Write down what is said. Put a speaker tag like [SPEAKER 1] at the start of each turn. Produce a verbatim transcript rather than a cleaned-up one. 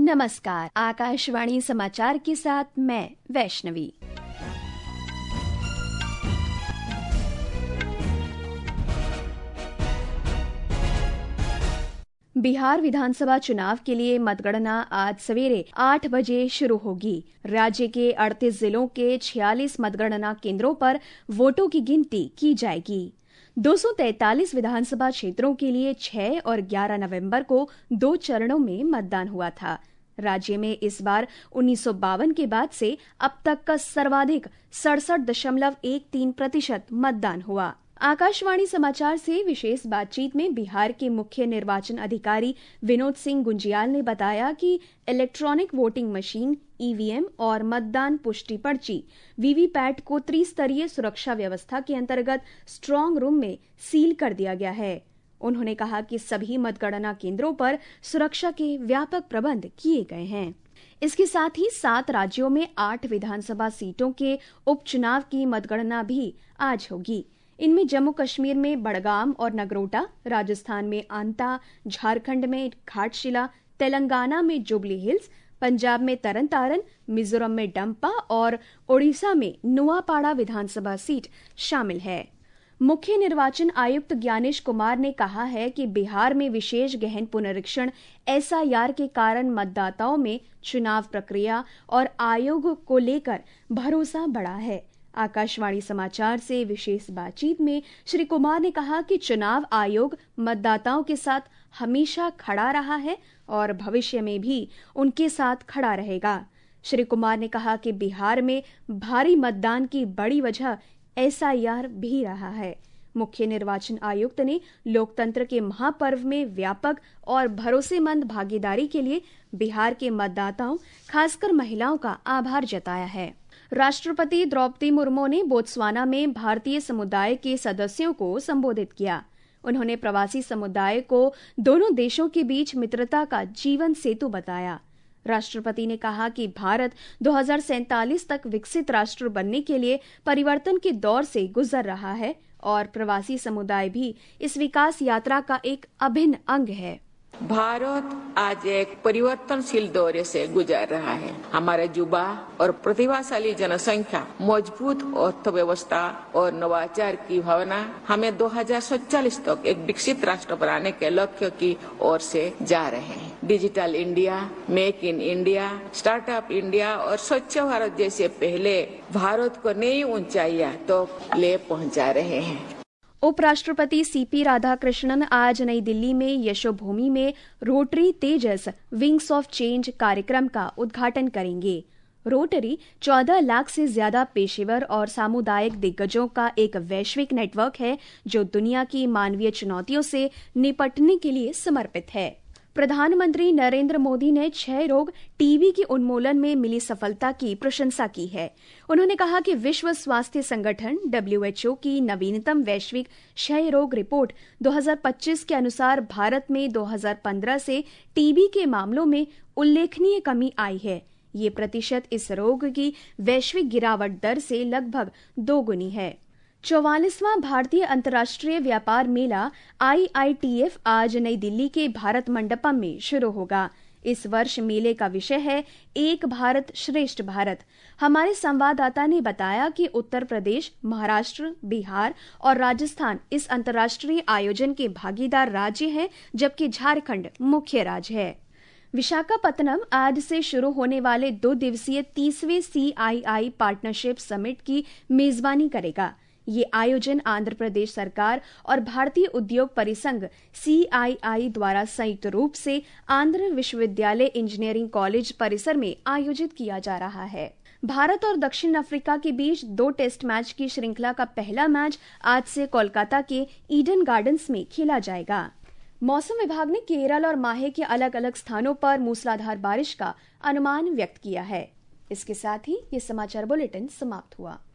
[SPEAKER 1] नमस्कार, आकाशवाणी समाचार के साथ मैं वैष्णवी। बिहार विधानसभा चुनाव के लिए मतगणना आज सवेरे आठ बजे शुरू होगी। राज्य के अड़तीस जिलों के छियालीस मतगणना केंद्रों पर वोटों की गिनती की जाएगी। दो सौ तैंतालीस विधानसभा क्षेत्रों के लिए छह और ग्यारह नवंबर को दो चरणों में मतदान हुआ था। राज्य में इस बार उन्नीस सौ बावन के बाद से अब तक का सर्वाधिक सड़सठ दशमलव एक तीन प्रतिशत मतदान हुआ। आकाशवाणी समाचार से विशेष बातचीत में बिहार के मुख्य निर्वाचन अधिकारी विनोद सिंह गुंजियाल ने बताया कि इलेक्ट्रॉनिक वोटिंग मशीन, ईवीएम और मतदान पुष्टि पर्ची वीवीपैट को त्रिस्तरीय सुरक्षा व्यवस्था के अंतर्गत स्ट्रांग रूम में सील कर दिया गया है। उन्होंने कहा कि सभी मतगणना केंद्रों पर सुरक्षा के व्यापक प्रबंध किए गए हैं। इसके साथ ही सात राज्यों में आठ विधानसभा सीटों के उपचुनाव की मतगणना भी आज होगी। इनमें जम्मू कश्मीर में बड़गाम और नगरोटा, राजस्थान में आंता, झारखंड में घाटशिला, तेलंगाना में जुबली हिल्स, पंजाब में तरन तारन, मिजोरम में डंपा और ओडिशा में नुआपाड़ा विधानसभा सीट शामिल है। मुख्य निर्वाचन आयुक्त ज्ञानेश कुमार ने कहा है कि बिहार में विशेष गहन पुनरीक्षण एसआईआर के कारण मतदाताओं में चुनाव प्रक्रिया और आयोग को लेकर भरोसा बढ़ा है। आकाशवाणी समाचार से विशेष बातचीत में श्री कुमार ने कहा कि चुनाव आयोग मतदाताओं के साथ हमेशा खड़ा रहा है और भविष्य में भी उनके साथ खड़ा रहेगा। श्री कुमार ने कहा कि बिहार में भारी मतदान की बड़ी वजह एसआईआर भी रहा है। मुख्य निर्वाचन आयुक्त ने लोकतंत्र के महापर्व में व्यापक और भरोसेमंद भागीदारी के लिए बिहार के मतदाताओं, खासकर महिलाओं का आभार जताया है। राष्ट्रपति द्रौपदी मुर्मू ने बोत्सवाना में भारतीय समुदाय के सदस्यों को संबोधित किया। उन्होंने प्रवासी समुदाय को दोनों देशों के बीच मित्रता का जीवन सेतु बताया। राष्ट्रपति ने कहा कि भारत दो हज़ार सैंतालीस तक विकसित राष्ट्र बनने के लिए परिवर्तन के दौर से गुजर रहा है और प्रवासी समुदाय भी इस विकास यात्रा का एक अभिन्न अंग है।
[SPEAKER 2] भारत आज एक परिवर्तनशील दौर से गुजर रहा है। हमारे युवा और प्रतिभाशाली जनसंख्या, मजबूत अर्थव्यवस्था और नवाचार की भावना हमें दो हज़ार सैंतालीस तक एक विकसित राष्ट्र बनाने के लक्ष्य की ओर से जा रहे हैं। Digital India, make in India, startup India और स्वच्छ भारत जैसे पहले भारत को नई ऊंचाइयां तो ले पहुंचा रहे हैं।
[SPEAKER 1] उपराष्ट्रपति सीपी राधाकृष्णन आज नई दिल्ली में यशोभूमि में rotary Tejas wings of change कार्यक्रम का उद्घाटन करेंगे। रोटरी चौदह लाख से ज्यादा पेशेवर और सामुदायिक दिग्गजों का एक वैश्विक नेटवर्क है जो दुनिया की मानवीय चुनौतियों से निपटने के लिए समर्पित है। प्रधानमंत्री नरेंद्र मोदी ने क्षय रोग, टीबी के उन्मूलन में मिली सफलता की प्रशंसा की है। उन्होंने कहा कि विश्व स्वास्थ्य संगठन डब्ल्यू एच ओ की नवीनतम वैश्विक क्षय रोग रिपोर्ट दो हज़ार पच्चीस के अनुसार भारत में दो हज़ार पंद्रह से टीबी के मामलों में उल्लेखनीय कमी आई है। ये प्रतिशत इस रोग की वैश्विक गिरावट दर से लगभग दोगुनी है। चौवालीसवां भारतीय अंतर्राष्ट्रीय व्यापार मेला आई आई टी एफ आज नई दिल्ली के भारत मंडपम में शुरू होगा। इस वर्ष मेले का विषय है एक भारत श्रेष्ठ भारत। हमारे संवाददाता ने बताया कि उत्तर प्रदेश, महाराष्ट्र, बिहार और राजस्थान इस अंतर्राष्ट्रीय आयोजन के भागीदार राज्य हैं, जबकि झारखंड मुख्य राज्य है। विशाखापत्तनम आज से शुरू होने वाले दो दिवसीय तीसवें सी आई आई पार्टनरशिप समिट की मेजबानी करेगा। ये आयोजन आंध्र प्रदेश सरकार और भारतीय उद्योग परिसंघ सी आई आई द्वारा संयुक्त रूप से आंध्र विश्वविद्यालय इंजीनियरिंग कॉलेज परिसर में आयोजित किया जा रहा है। भारत और दक्षिण अफ्रीका के बीच दो टेस्ट मैच की श्रृंखला का पहला मैच आज से कोलकाता के ईडन गार्डन्स में खेला जाएगा। मौसम विभाग ने केरल और माहे के अलग अलग स्थानों पर मूसलाधार बारिश का अनुमान व्यक्त किया है। इसके साथ ही ये समाचार बुलेटिन समाप्त हुआ।